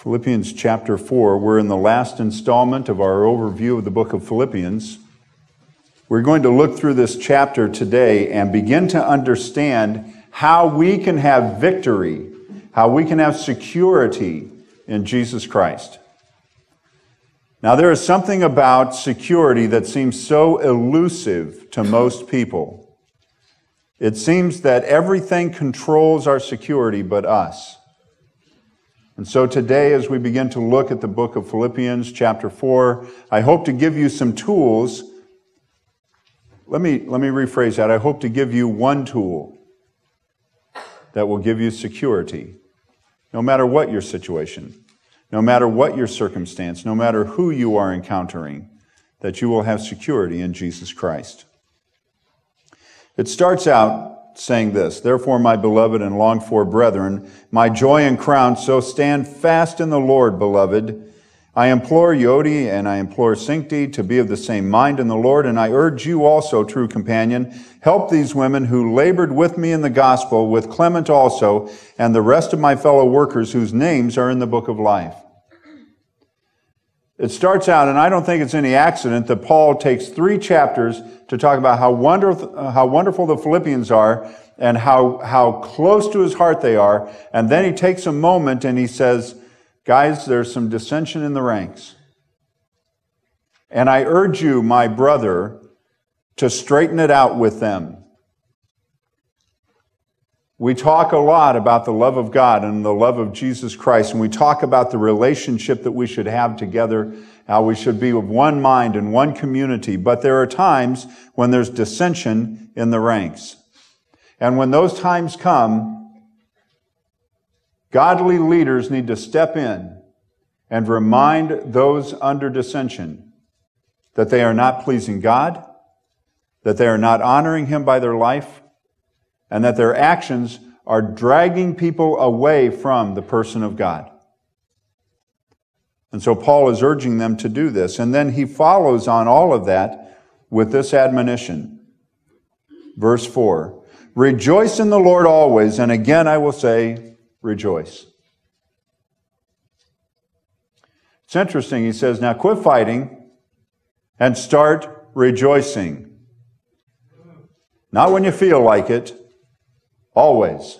Philippians chapter 4. We're in the last installment of our overview of the book of Philippians. We're going to look through this chapter today and begin to understand how we can have victory, how we can have security in Jesus Christ. Now, there is something about security that seems so elusive to most people. It seems that everything controls our security but us. And so today, as we begin to look at the book of Philippians chapter 4, I hope to give you some tools. Let me rephrase that. I hope to give you one tool that will give you security, no matter what your situation, no matter what your circumstance, no matter who you are encountering, that you will have security in Jesus Christ. It starts out saying this: "Therefore, my beloved and longed-for brethren, my joy and crown, so stand fast in the Lord, beloved. I implore Euodia and I implore Syntyche to be of the same mind in the Lord, and I urge you also, true companion, help these women who labored with me in the gospel, with Clement also, and the rest of my fellow workers whose names are in the book of life." It starts out, and I don't think it's any accident that Paul takes 3 chapters to talk about how wonderful the Philippians are and how close to his heart they are. And then he takes a moment and he says, guys, there's some dissension in the ranks. And I urge you, my brother, to straighten it out with them. We talk a lot about the love of God and the love of Jesus Christ, and we talk about the relationship that we should have together, how we should be of one mind and one community. But there are times when there's dissension in the ranks. And when those times come, godly leaders need to step in and remind those under dissension that they are not pleasing God, that they are not honoring Him by their life, and that their actions are dragging people away from the person of God. And so Paul is urging them to do this. And then he follows on all of that with this admonition. Verse 4, "Rejoice in the Lord always, and again I will say, rejoice." It's interesting, he says, now quit fighting and start rejoicing. Not when you feel like it, always.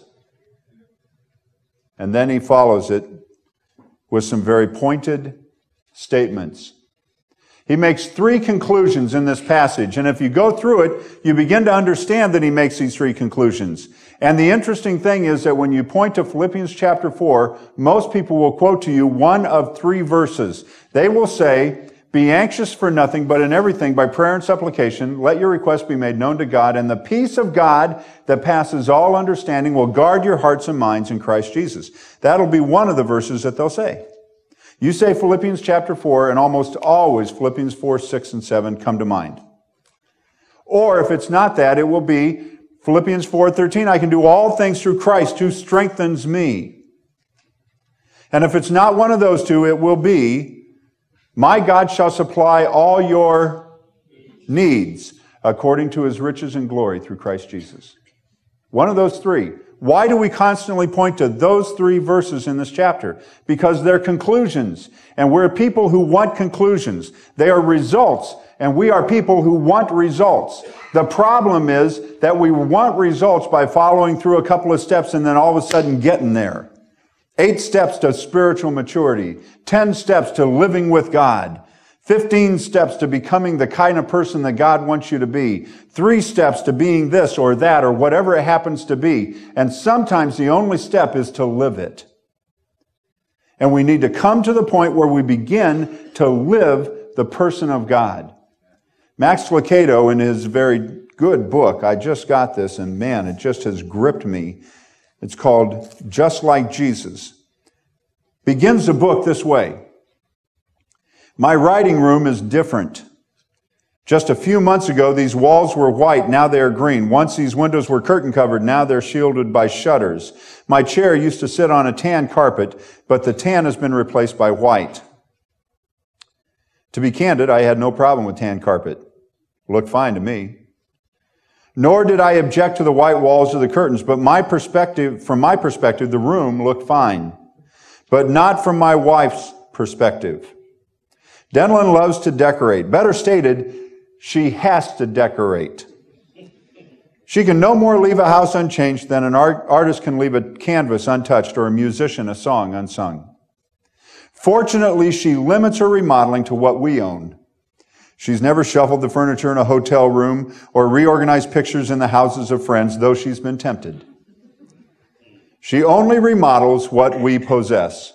And then he follows it with some very pointed statements. He makes 3 conclusions in this passage, and if you go through it, you begin to understand that he makes these 3 conclusions. And the interesting thing is that when you point to Philippians chapter 4, most people will quote to you one of 3 verses. They will say, "Be anxious for nothing, but in everything, by prayer and supplication, let your requests be made known to God, and the peace of God that passes all understanding will guard your hearts and minds in Christ Jesus." That'll be one of the verses that they'll say. You say Philippians chapter 4, and almost always Philippians 4, 6, and 7 come to mind. Or if it's not that, it will be Philippians 4:13, "I can do all things through Christ who strengthens me." And if it's not one of those 2, it will be, "My God shall supply all your needs according to His riches and glory through Christ Jesus." One of those 3. Why do we constantly point to those 3 verses in this chapter? Because they're conclusions. And we're people who want conclusions. They are results. And we are people who want results. The problem is that we want results by following through a couple of steps and then all of a sudden getting there. 8 steps to spiritual maturity, 10 steps to living with God, 15 steps to becoming the kind of person that God wants you to be, 3 steps to being this or that or whatever it happens to be. And sometimes the only step is to live it. And we need to come to the point where we begin to live the person of God. Max Lucado, in his very good book, I just got this and man, it just has gripped me. It's called Just Like Jesus. Begins the book this way: "My writing room is different. Just a few months ago, these walls were white, now they are green. Once these windows were curtain covered, now they're shielded by shutters. My chair used to sit on a tan carpet, but the tan has been replaced by white. To be candid, I had no problem with tan carpet. Looked fine to me. Nor did I object to the white walls or the curtains, but from my perspective, the room looked fine. but not from my wife's perspective. Denlyn loves to decorate. Better stated, she has to decorate. She can no more leave a house unchanged than an artist can leave a canvas untouched or a musician a song unsung. Fortunately, she limits her remodeling to what we own. She's never shuffled the furniture in a hotel room or reorganized pictures in the houses of friends, though she's been tempted. She only remodels what we possess.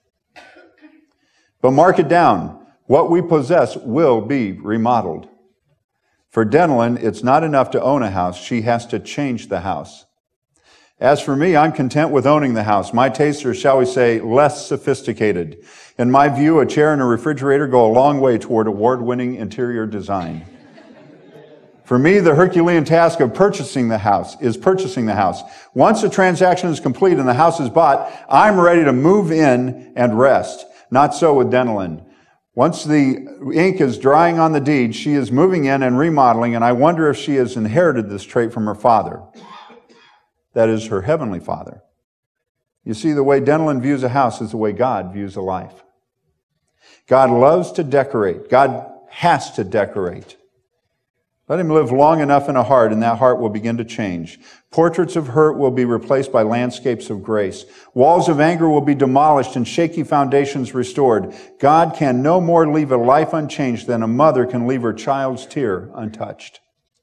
But mark it down, what we possess will be remodeled. For Denlyn, it's not enough to own a house. She has to change the house. As for me, I'm content with owning the house. My tastes are, shall we say, less sophisticated. In my view, a chair and a refrigerator go a long way toward award-winning interior design. For me, the Herculean task of purchasing the house. Once the transaction is complete and the house is bought, I'm ready to move in and rest. Not so with Denlyn. Once the ink is drying on the deed, she is moving in and remodeling, and I wonder if she has inherited this trait from her father. That is, her heavenly Father. You see, the way Denlyn views a house is the way God views a life. God loves to decorate. God has to decorate. Let him live long enough in a heart, and that heart will begin to change. Portraits of hurt will be replaced by landscapes of grace. Walls of anger will be demolished and shaky foundations restored. God can no more leave a life unchanged than a mother can leave her child's tear untouched.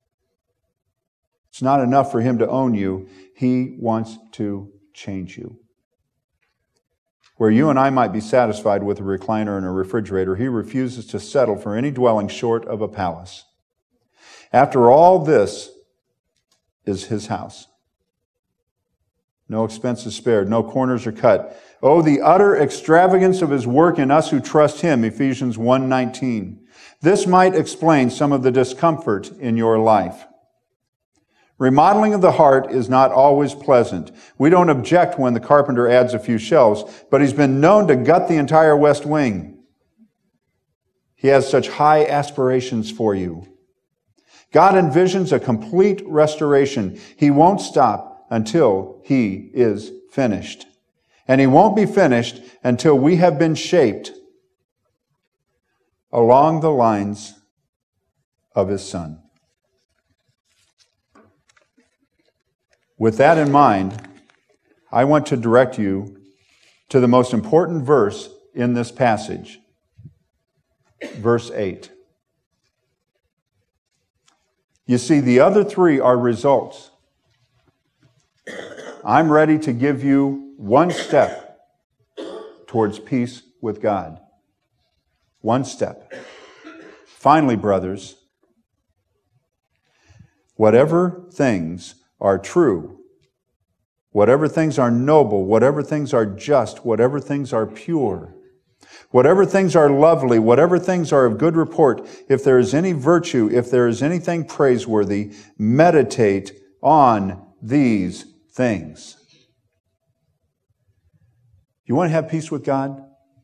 It's not enough for him to own you. He wants to change you. Where you and I might be satisfied with a recliner and a refrigerator, he refuses to settle for any dwelling short of a palace. After all, this is his house. No expenses spared, no corners are cut. Oh, the utter extravagance of his work in us who trust him, Ephesians 1:19. This might explain some of the discomfort in your life. Remodeling of the heart is not always pleasant. We don't object when the carpenter adds a few shelves, but he's been known to gut the entire west wing. He has such high aspirations for you. God envisions a complete restoration. He won't stop until he is finished. And he won't be finished until we have been shaped along the lines of his Son. With that in mind, I want to direct you to the most important verse in this passage, verse 8. You see, the other three are results. I'm ready to give you one step towards peace with God. One step. Finally, brothers, whatever things are true, whatever things are noble, whatever things are just, whatever things are pure, whatever things are lovely, whatever things are of good report, if there is any virtue, if there is anything praiseworthy, meditate on these things. You want to have peace with God?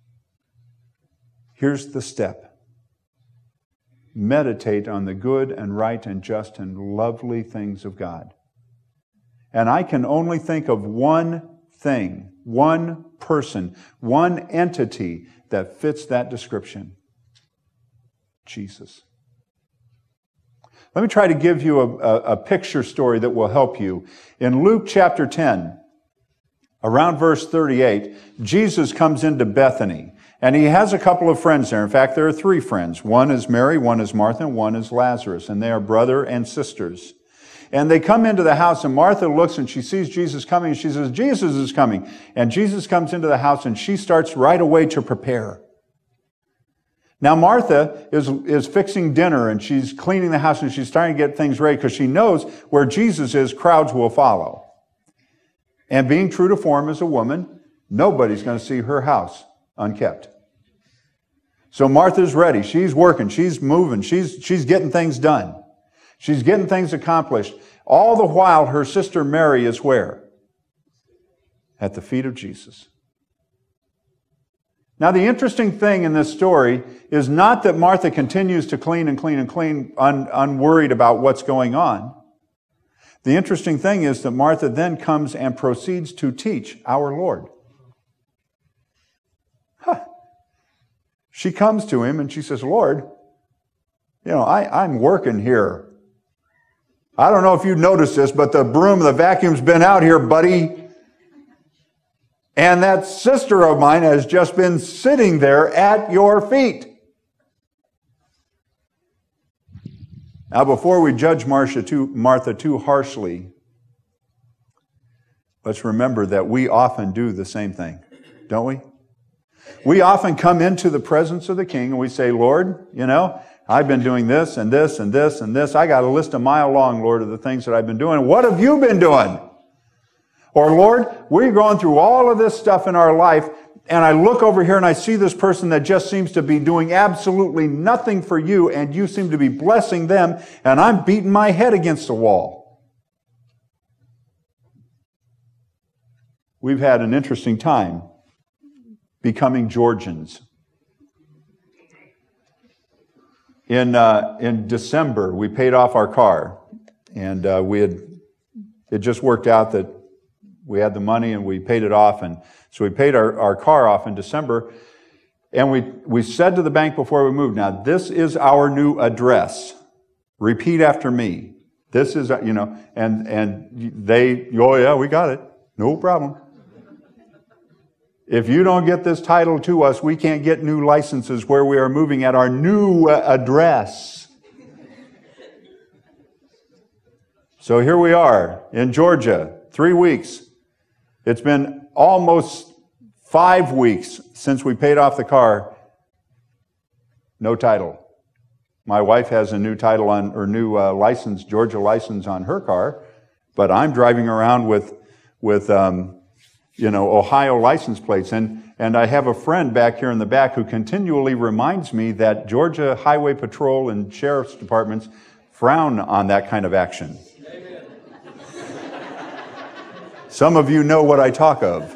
Here's the step. Meditate on the good and right and just and lovely things of God. And I can only think of one thing, one person, one entity that fits that description. Jesus. Let me try to give you a picture story that will help you. In Luke chapter 10, around verse 38, Jesus comes into Bethany. And he has a couple of friends there. In fact, there are three friends. One is Mary, one is Martha, and one is Lazarus. And they are brother and sisters. And they come into the house, and Martha looks and she sees Jesus coming, and she says, Jesus is coming. And Jesus comes into the house, and she starts right away to prepare. Now, Martha is fixing dinner, and she's cleaning the house, and she's starting to get things ready, because she knows where Jesus is, crowds will follow. And being true to form as a woman, nobody's going to see her house unkept. So Martha's ready. She's working. She's moving. She's getting things done. She's getting things accomplished. All the while, her sister Mary is where? At the feet of Jesus. Now, the interesting thing in this story is not that Martha continues to clean and clean and clean, unworried about what's going on. The interesting thing is that Martha then comes and proceeds to teach our Lord. She comes to him and she says, Lord, I'm working here. I don't know if you've noticed this, but the vacuum's been out here, buddy. And that sister of mine has just been sitting there at your feet. Now, before we judge Martha too harshly, let's remember that we often do the same thing, don't we? We often come into the presence of the King and we say, Lord, I've been doing this and this and this and this. I got a list a mile long, Lord, of the things that I've been doing. What have you been doing? Or, Lord, we're going through all of this stuff in our life, and I look over here and I see this person that just seems to be doing absolutely nothing for you, and you seem to be blessing them, and I'm beating my head against the wall. We've had an interesting time becoming Georgians. In December, we paid off our car, and it just worked out that we had the money and we paid it off, and so we paid our car off in December, and we said to the bank before we moved, now this is our new address. Repeat after me. This is, and they, oh yeah, we got it. No problem. If you don't get this title to us, we can't get new licenses where we are moving at our new address. So here we are in Georgia, 3 weeks. It's been almost 5 weeks since we paid off the car. No title. My wife has a new title on, or new license, Georgia license on her car, but I'm driving around with Ohio license plates. And I have a friend back here in the back who continually reminds me that Georgia Highway Patrol and Sheriff's Departments frown on that kind of action. Amen. Some of you know what I talk of.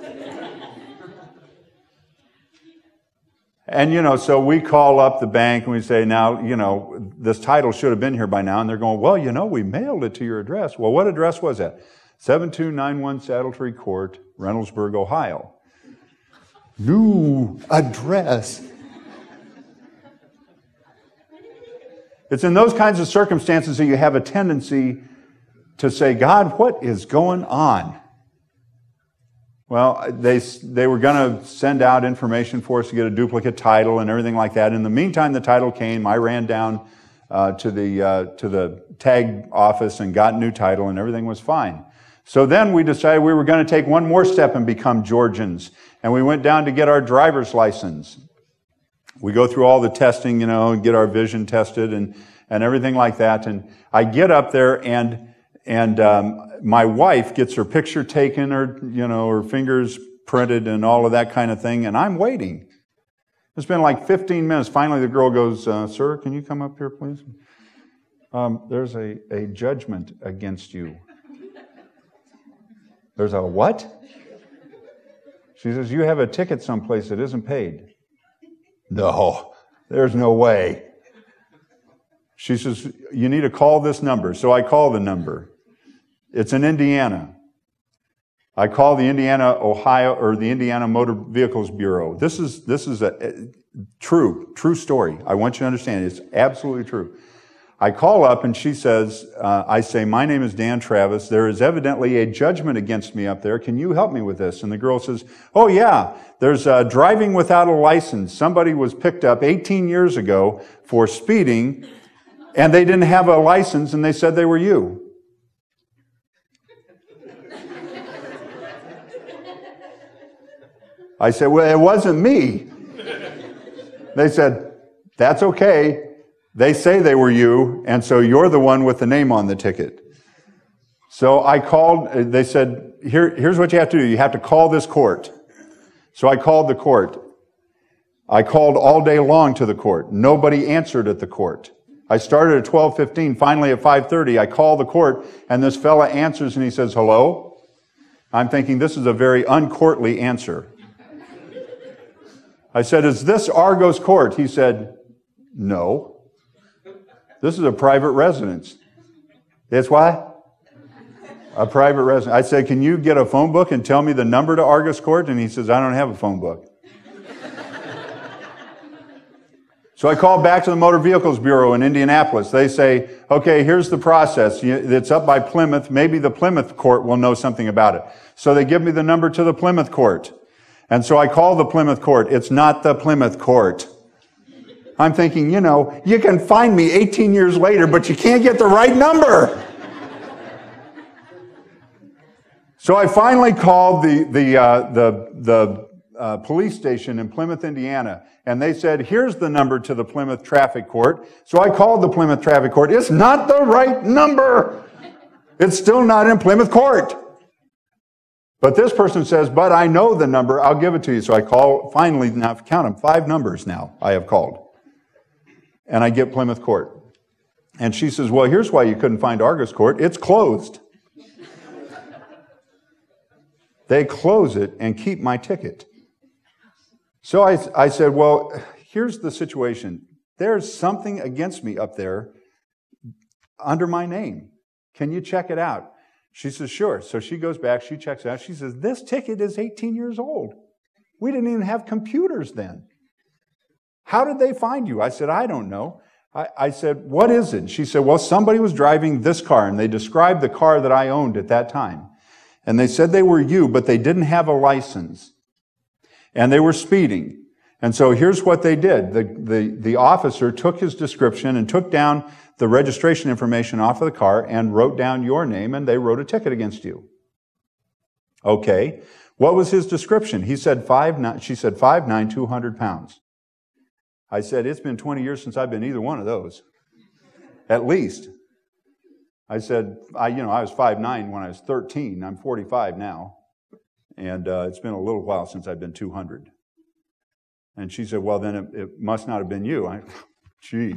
And, so we call up the bank and we say, now, this title should have been here by now. And they're going, well, we mailed it to your address. Well, what address was that? 7291 Saddle Tree Court, Reynoldsburg, Ohio. New address. It's in those kinds of circumstances that you have a tendency to say, God, what is going on? Well, they were going to send out information for us to get a duplicate title and everything like that. In the meantime, the title came. I ran down to the tag office and got a new title, and everything was fine. So then we decided we were going to take one more step and become Georgians. And we went down to get our driver's license. We go through all the testing, and get our vision tested and everything like that. And I get up there and my wife gets her picture taken, her fingers printed and all of that kind of thing. And I'm waiting. It's been like 15 minutes. Finally, the girl goes, sir, can you come up here, please? There's a judgment against you. There's a what? She says, you have a ticket someplace that isn't paid. No, there's no way. She says, you need to call this number. So I call the number. It's in Indiana. I call the Indiana Motor Vehicles Bureau. This is a true story. I want you to understand it's absolutely true. I call up and she says, I say, my name is Dan Travis. There is evidently a judgment against me up there. Can you help me with this? And the girl says, oh yeah, there's driving without a license. Somebody was picked up 18 years ago for speeding and they didn't have a license and they said they were you. I said, well, it wasn't me. They said, that's okay. They say they were you, and so you're the one with the name on the ticket. So I called, they said, here's what you have to do. You have to call this court. So I called the court. I called all day long to the court. Nobody answered at the court. I started at 12:15. Finally at 5:30, I call the court, and this fella answers, and he says, hello? I'm thinking, this is a very uncourtly answer. I said, is this Argos Court? He said, no. This is a private residence. It's what? A private residence. I said, can you get a phone book and tell me the number to Argos Court? And he says, I don't have a phone book. So I call back to the Motor Vehicles Bureau in Indianapolis. They say, okay, here's the process. It's up by Plymouth. Maybe the Plymouth court will know something about it. So they give me the number to the Plymouth court. And so I call the Plymouth court. It's not the Plymouth court. I'm thinking, you can find me 18 years later, but you can't get the right number. So I finally called the police station in Plymouth, Indiana, and they said, here's the number to the Plymouth Traffic Court. So I called the Plymouth Traffic Court. It's not the right number. It's still not in Plymouth Court. But this person says, but I know the number. I'll give it to you. So I call, finally, now count them, 5 numbers now I have called. And I get Plymouth Court. And she says, well, here's why you couldn't find Argus Court. It's closed. They close it and keep my ticket. So I said, well, here's the situation. There's something against me up there under my name. Can you check it out? She says, sure. So she goes back, she checks it out. She says, this ticket is 18 years old. We didn't even have computers then. How did they find you? I said, I don't know. I said, what is it? She said, well, somebody was driving this car, and they described the car that I owned at that time. And they said they were you, but they didn't have a license. And they were speeding. And so here's what they did. The officer took his description and took down the registration information off of the car and wrote down your name, and they wrote a ticket against you. Okay. What was his description? He said 5'9", she said 5'9", 200 pounds. I said, it's been 20 years since I've been either one of those. At least. I said, I was 5'9" when I was 13. I'm 45 now. And it's been a little while since I've been 200. And she said, well, then it must not have been you. Gee.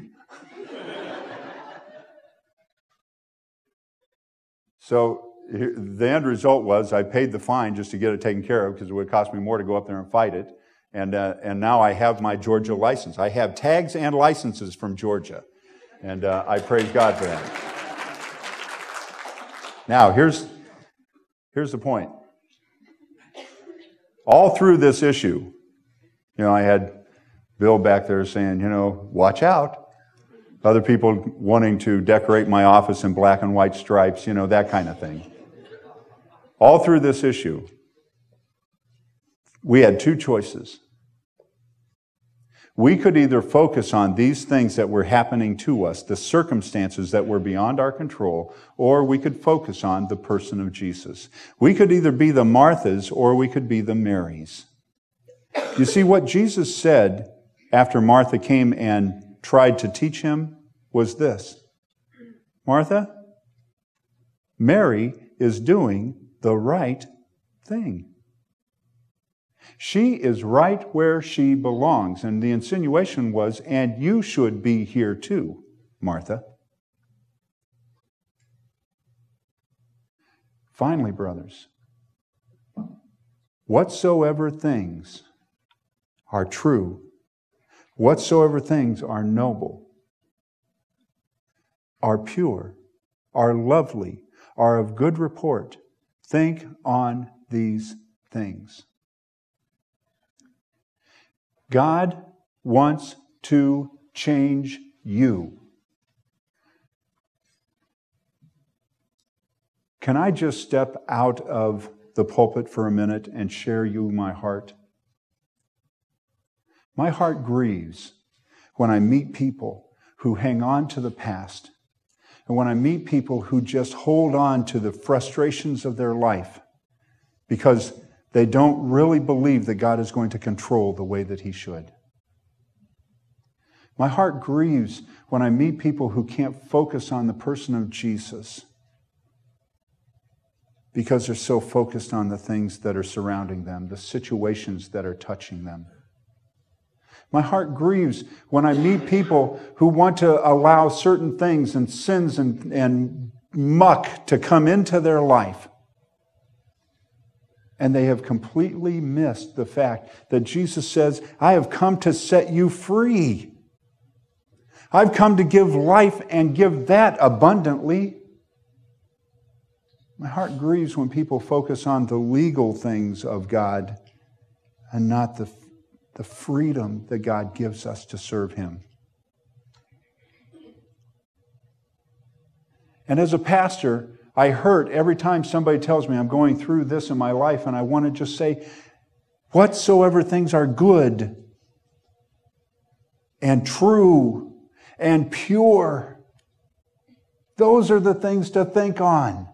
So the end result was I paid the fine just to get it taken care of because it would cost me more to go up there and fight it. And now I have my Georgia license. I have tags and licenses from Georgia. And I praise God for that. Now, here's the point. All through this issue, I had Bill back there saying, watch out. Other people wanting to decorate my office in black and white stripes, that kind of thing. All through this issue, we had 2 choices. We could either focus on these things that were happening to us, the circumstances that were beyond our control, or we could focus on the person of Jesus. We could either be the Marthas or we could be the Marys. You see, what Jesus said after Martha came and tried to teach him was this: Martha, Mary is doing the right thing. She is right where she belongs. And the insinuation was, and you should be here too, Martha. Finally, brothers, whatsoever things are true, whatsoever things are noble, are pure, are lovely, are of good report, think on these things. God wants to change you. Can I just step out of the pulpit for a minute and share you my heart? My heart grieves when I meet people who hang on to the past, and when I meet people who just hold on to the frustrations of their life because they don't really believe that God is going to control the way that He should. My heart grieves when I meet people who can't focus on the person of Jesus because they're so focused on the things that are surrounding them, the situations that are touching them. My heart grieves when I meet people who want to allow certain things and sins and muck to come into their life. And they have completely missed the fact that Jesus says, I have come to set you free. I've come to give life and give that abundantly. My heart grieves when people focus on the legal things of God and not the freedom that God gives us to serve Him. And as a pastor, I hurt every time somebody tells me I'm going through this in my life, and I want to just say, whatsoever things are good and true and pure, those are the things to think on.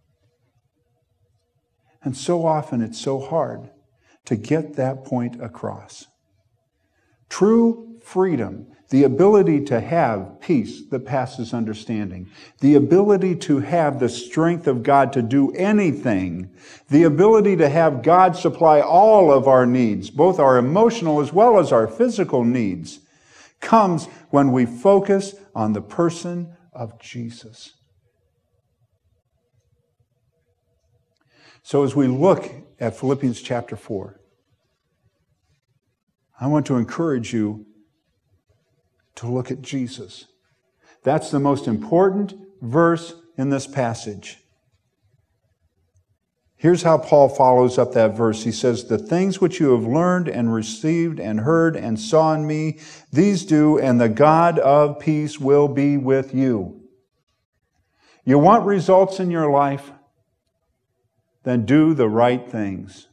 And so often it's so hard to get that point across. True freedom, the ability to have peace that passes understanding, the ability to have the strength of God to do anything, the ability to have God supply all of our needs, both our emotional as well as our physical needs, comes when we focus on the person of Jesus. So as we look at Philippians chapter 4, I want to encourage you to look at Jesus. That's the most important verse in this passage. Here's how Paul follows up that verse. He says, "The things which you have learned and received and heard and saw in me, these do, and the God of peace will be with you." You want results in your life? Then do the right things.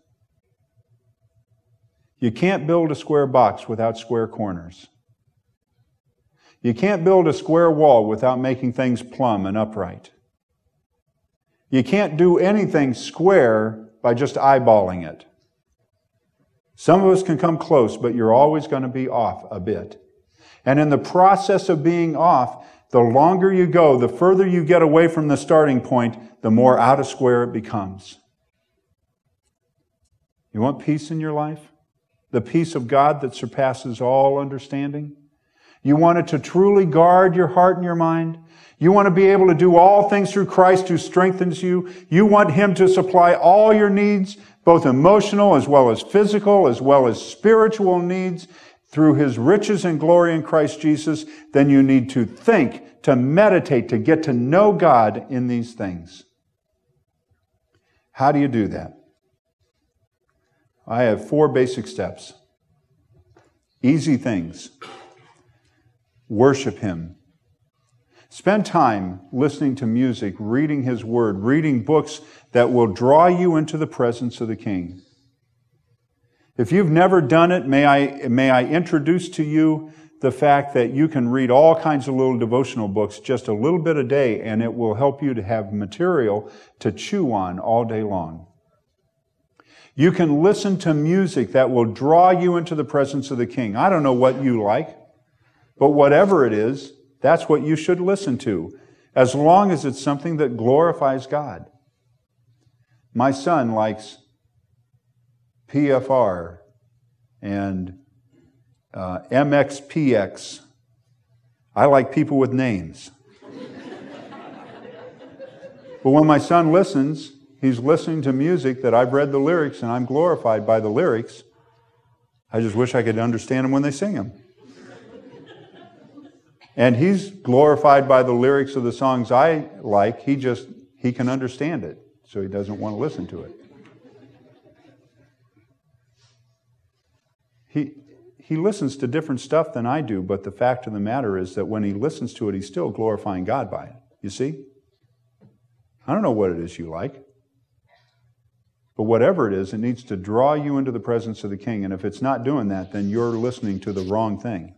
You can't build a square box without square corners. You can't build a square wall without making things plumb and upright. You can't do anything square by just eyeballing it. Some of us can come close, but you're always going to be off a bit. And in the process of being off, the longer you go, the further you get away from the starting point, the more out of square it becomes. You want peace in your life? The peace of God that surpasses all understanding? You want it to truly guard your heart and your mind? You want to be able to do all things through Christ who strengthens you? You want Him to supply all your needs, both emotional as well as physical, as well as spiritual needs, through His riches and glory in Christ Jesus? Then you need to think, to meditate, to get to know God in these things. How do you do that? I have 4 basic steps. Easy things. Worship Him. Spend time listening to music, reading His Word, reading books that will draw you into the presence of the King. If you've never done it, may I introduce to you the fact that you can read all kinds of little devotional books just a little bit a day, and it will help you to have material to chew on all day long. You can listen to music that will draw you into the presence of the King. I don't know what you like, but whatever it is, that's what you should listen to, as long as it's something that glorifies God. My son likes PFR and MXPX. I like people with names. But when my son listens, he's listening to music that I've read the lyrics and I'm glorified by the lyrics. I just wish I could understand them when they sing them. And he's glorified by the lyrics of the songs I like. He can understand it, so he doesn't want to listen to it. He listens to different stuff than I do, but the fact of the matter is that when he listens to it, he's still glorifying God by it. You see? I don't know what it is you like. But whatever it is, it needs to draw you into the presence of the King. And if it's not doing that, then you're listening to the wrong thing.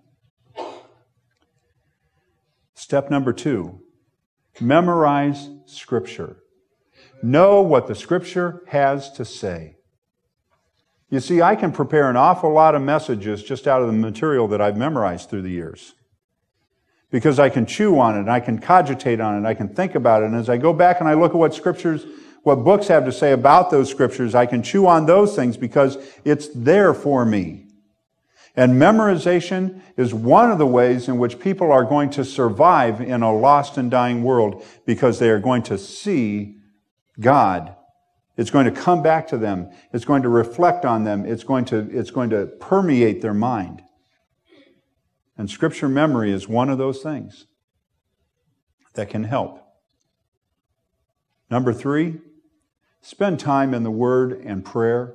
Step number 2, memorize Scripture. Know what the Scripture has to say. You see, I can prepare an awful lot of messages just out of the material that I've memorized through the years. Because I can chew on it, I can cogitate on it, I can think about it. And as I go back and I look at what books have to say about those Scriptures, I can chew on those things because it's there for me. And memorization is one of the ways in which people are going to survive in a lost and dying world, because they are going to see God. It's going to come back to them. It's going to reflect on them. It's going to permeate their mind. And Scripture memory is one of those things that can help. Number 3, spend time in the Word and prayer.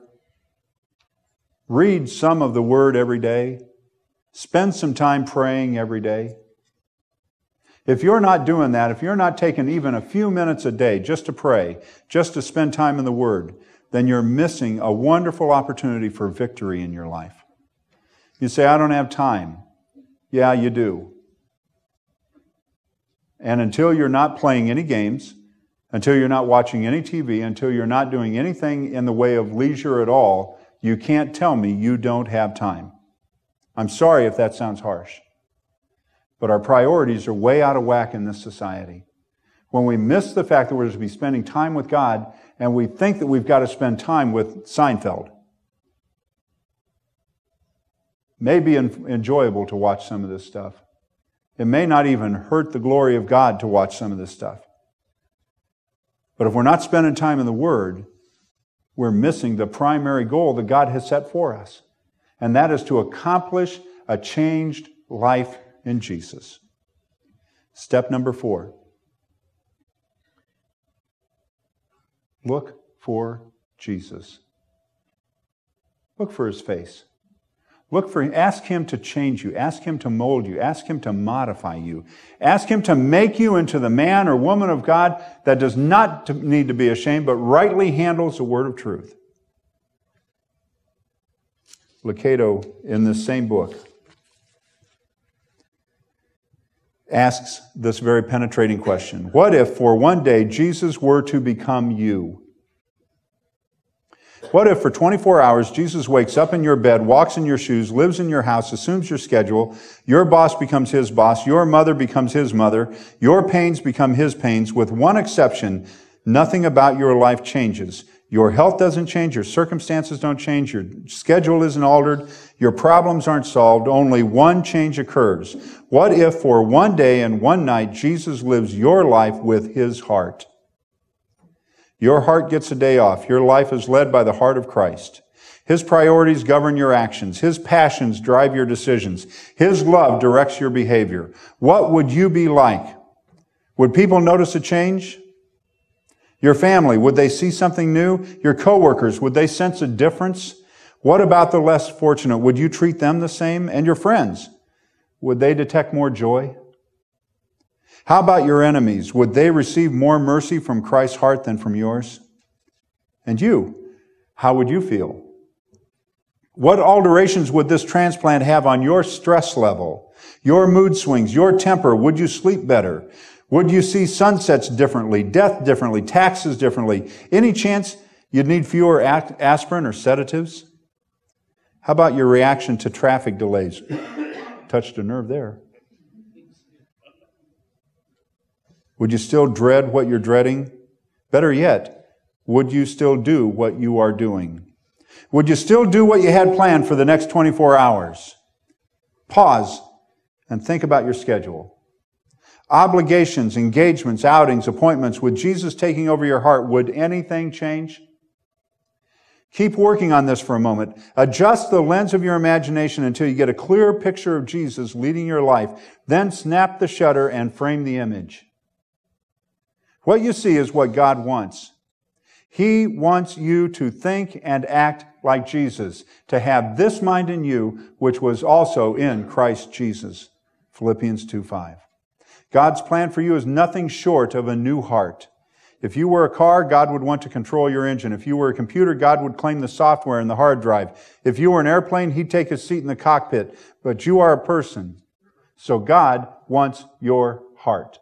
Read some of the Word every day. Spend some time praying every day. If you're not doing that, if you're not taking even a few minutes a day just to pray, just to spend time in the Word, then you're missing a wonderful opportunity for victory in your life. You say, I don't have time. Yeah, you do. And until you're not playing any games, until you're not watching any TV, until you're not doing anything in the way of leisure at all, you can't tell me you don't have time. I'm sorry if that sounds harsh. But our priorities are way out of whack in this society. When we miss the fact that we're to be spending time with God, and we think that we've got to spend time with Seinfeld. It may be enjoyable to watch some of this stuff. It may not even hurt the glory of God to watch some of this stuff. But if we're not spending time in the Word, we're missing the primary goal that God has set for us. And that is to accomplish a changed life in Jesus. Step number 4. Look for Jesus. Look for His face. Ask Him to change you. Ask Him to mold you. Ask Him to modify you. Ask Him to make you into the man or woman of God that does not need to be ashamed, but rightly handles the word of truth. Lucado, in this same book, asks this very penetrating question. What if for one day Jesus were to become you? What if for 24 hours Jesus wakes up in your bed, walks in your shoes, lives in your house, assumes your schedule, your boss becomes His boss, your mother becomes His mother, your pains become His pains, with one exception, nothing about your life changes. Your health doesn't change, your circumstances don't change, your schedule isn't altered, your problems aren't solved, only one change occurs. What if for one day and one night Jesus lives your life with His heart? Your heart gets a day off. Your life is led by the heart of Christ. His priorities govern your actions. His passions drive your decisions. His love directs your behavior. What would you be like? Would people notice a change? Your family, would they see something new? Your coworkers, would they sense a difference? What about the less fortunate? Would you treat them the same? And your friends, would they detect more joy? How about your enemies? Would they receive more mercy from Christ's heart than from yours? And you, how would you feel? What alterations would this transplant have on your stress level, your mood swings, your temper? Would you sleep better? Would you see sunsets differently, death differently, taxes differently? Any chance you'd need fewer aspirin or sedatives? How about your reaction to traffic delays? Touched a nerve there. Would you still dread what you're dreading? Better yet, would you still do what you are doing? Would you still do what you had planned for the next 24 hours? Pause and think about your schedule. Obligations, engagements, outings, appointments, with Jesus taking over your heart, would anything change? Keep working on this for a moment. Adjust the lens of your imagination until you get a clear picture of Jesus leading your life. Then snap the shutter and frame the image. What you see is what God wants. He wants you to think and act like Jesus, to have this mind in you, which was also in Christ Jesus. Philippians 2:5. God's plan for you is nothing short of a new heart. If you were a car, God would want to control your engine. If you were a computer, God would claim the software and the hard drive. If you were an airplane, He'd take His seat in the cockpit. But you are a person. So God wants your heart.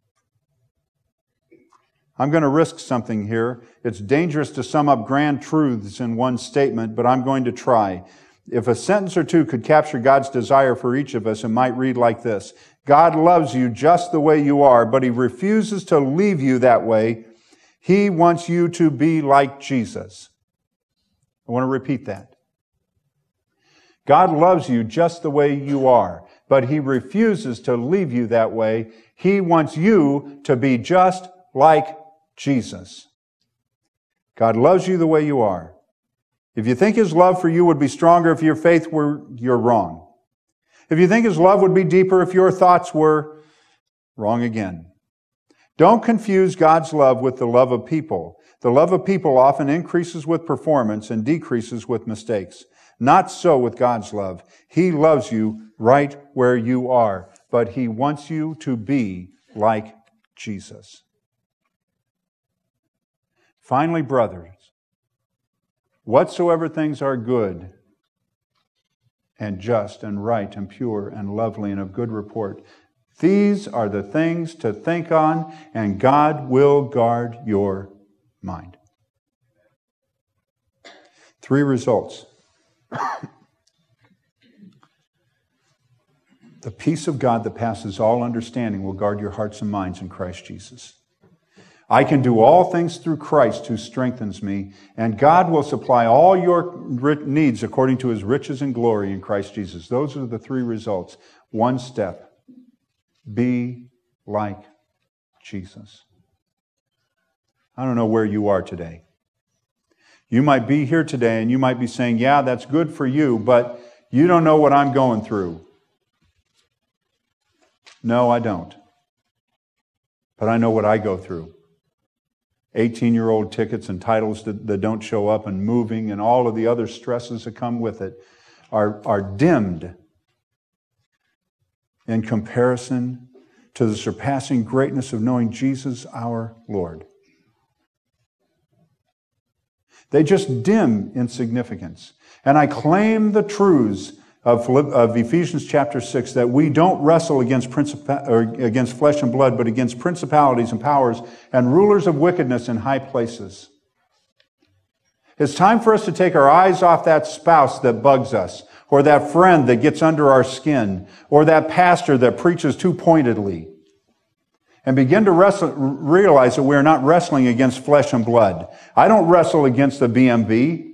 I'm going to risk something here. It's dangerous to sum up grand truths in one statement, but I'm going to try. If a sentence or two could capture God's desire for each of us, it might read like this. God loves you just the way you are, but He refuses to leave you that way. He wants you to be like Jesus. I want to repeat that. God loves you just the way you are, but He refuses to leave you that way. He wants you to be just like Jesus. God loves you the way you are. If you think His love for you would be stronger if your faith were, you're wrong. If you think His love would be deeper if your thoughts were, wrong again. Don't confuse God's love with the love of people. The love of people often increases with performance and decreases with mistakes. Not so with God's love. He loves you right where you are, but He wants you to be like Jesus. Finally, brothers, whatsoever things are good and just and right and pure and lovely and of good report, these are the things to think on, and God will guard your mind. 3 results. The peace of God that passes all understanding will guard your hearts and minds in Christ Jesus. I can do all things through Christ who strengthens me, and God will supply all your needs according to His riches and glory in Christ Jesus. Those are the 3 results. 1 step. Be like Jesus. I don't know where you are today. You might be here today and you might be saying, yeah, that's good for you, but you don't know what I'm going through. No, I don't. But I know what I go through. 18-year-old tickets and titles that don't show up, and moving and all of the other stresses that come with it are dimmed in comparison to the surpassing greatness of knowing Jesus our Lord. They just dim in significance. And I claim the truths of Ephesians chapter 6, that we don't wrestle against flesh and blood, but against principalities and powers and rulers of wickedness in high places. It's time for us to take our eyes off that spouse that bugs us, or that friend that gets under our skin, or that pastor that preaches too pointedly, and begin to realize that we are not wrestling against flesh and blood. I don't wrestle against the BMV.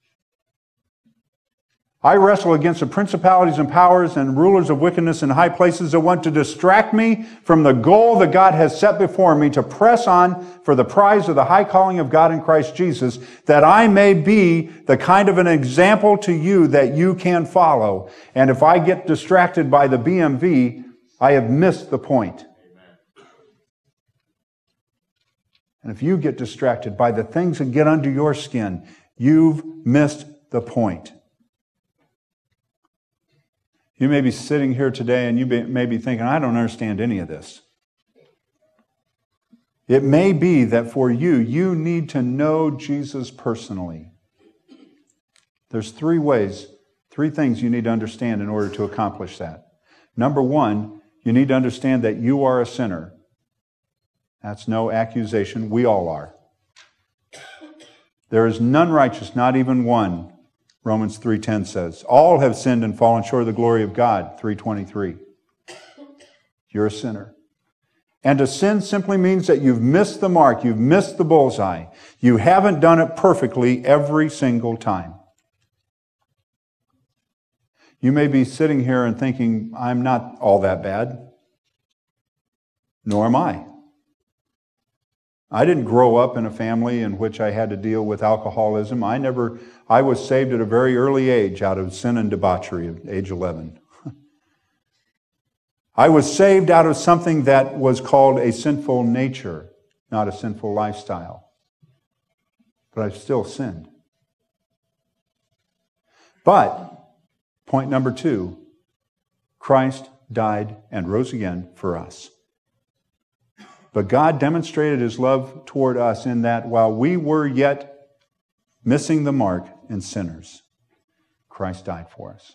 I wrestle against the principalities and powers and rulers of wickedness in high places that want to distract me from the goal that God has set before me to press on for the prize of the high calling of God in Christ Jesus, that I may be the kind of an example to you that you can follow. And if I get distracted by the BMV, I have missed the point. And if you get distracted by the things that get under your skin, you've missed the point. You may be sitting here today and you may be thinking, I don't understand any of this. It may be that for you, you need to know Jesus personally. There's 3 ways, 3 things you need to understand in order to accomplish that. Number 1, you need to understand that you are a sinner. That's no accusation. We all are. There is none righteous, not even one. Romans 3:10 says, all have sinned and fallen short of the glory of God, 3:23. You're a sinner. And to sin simply means that you've missed the mark, you've missed the bullseye. You haven't done it perfectly every single time. You may be sitting here and thinking, I'm not all that bad. Nor am I. I didn't grow up in a family in which I had to deal with alcoholism. I was saved at a very early age out of sin and debauchery at age 11. I was saved out of something that was called a sinful nature, not a sinful lifestyle. But I've still sinned. But, point number 2, Christ died and rose again for us. But God demonstrated His love toward us in that while we were yet missing the mark and sinners, Christ died for us.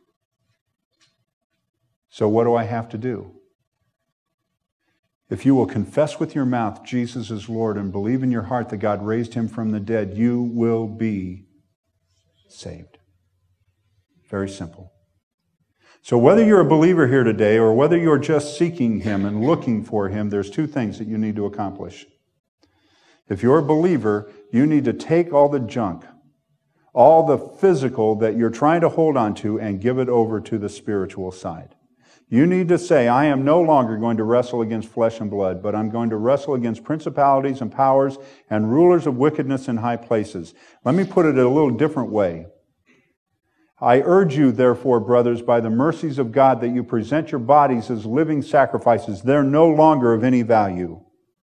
So what do I have to do? If you will confess with your mouth Jesus is Lord and believe in your heart that God raised Him from the dead, you will be saved. Very simple. So whether you're a believer here today or whether you're just seeking Him and looking for Him, there's 2 things that you need to accomplish. If you're a believer, you need to take all the junk, all the physical that you're trying to hold on to, and give it over to the spiritual side. You need to say, I am no longer going to wrestle against flesh and blood, but I'm going to wrestle against principalities and powers and rulers of wickedness in high places. Let me put it a little different way. I urge you, therefore, brothers, by the mercies of God, that you present your bodies as living sacrifices. They're no longer of any value.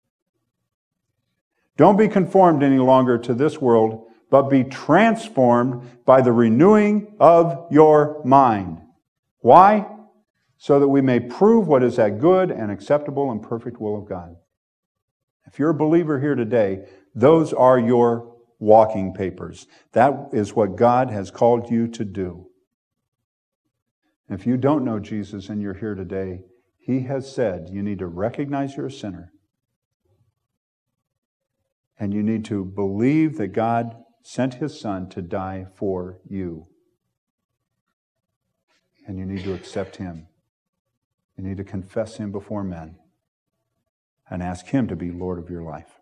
Don't be conformed any longer to this world, but be transformed by the renewing of your mind. Why? so that we may prove what is that good and acceptable and perfect will of God. If you're a believer here today, those are your walking papers. That is what God has called you to do. If you don't know Jesus and you're here today, He has said you need to recognize you're a sinner. And you need to believe that God sent His Son to die for you. And you need to accept Him. You need to confess Him before men and ask Him to be Lord of your life.